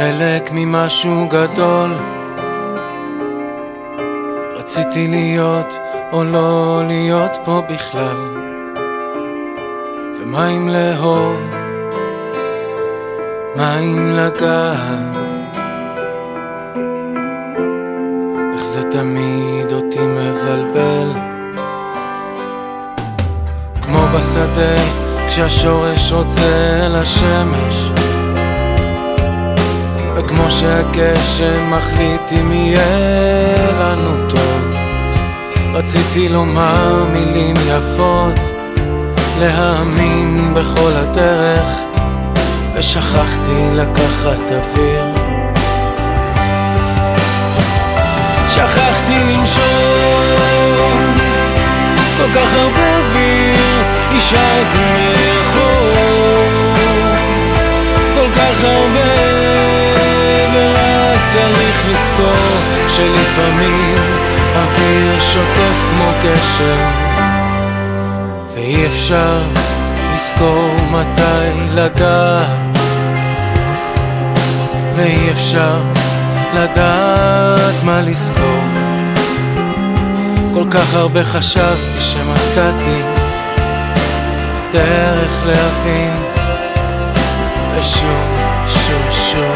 חלק ממשהו גדול. רציתי להיות או לא להיות פה בכלל, ומים לאהוב, מים לגעת. איך זה תמיד אותי מבלבל, כמו בשדה כשהשורש רוצה לשמש, וכמו שהגשם מחליט אם יהיה לנו טוב. רציתי לומר מילים יפות, להאמין בכל הדרך, ושכחתי לקחת אוויר. שכחתי לנשום, כל כך הרבה אוויר השארתי מאחור, כל כך הרבה, ורק צריך לזכור שלפעמים אוויר שוטף כמו גשם, ואי אפשר לזכור מתי לגעת, ואי אפשר לדעת מה לזכור. כל כך הרבה חשבתי שמצאתי דרך להבין, ושוב, שוב, שוב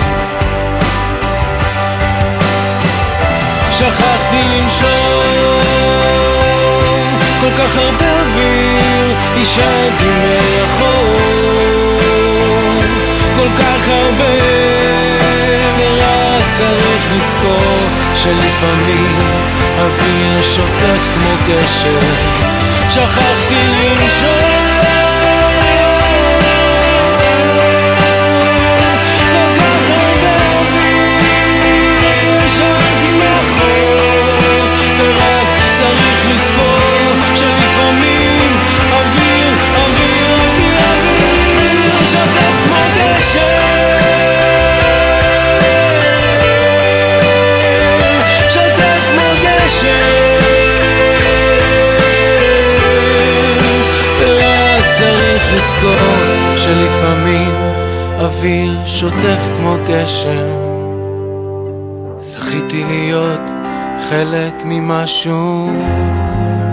שכחתי לנשום, כל כך הרבה אוויר השארתי מאחור, כל כך הרבה, ורק צריך לזכור שלפעמים אוויר שוטף כמו גשם. שכחתי לנשום, לזכור שלפעמים אוויר שוטף כמו גשם. זכיתי להיות חלק ממשהו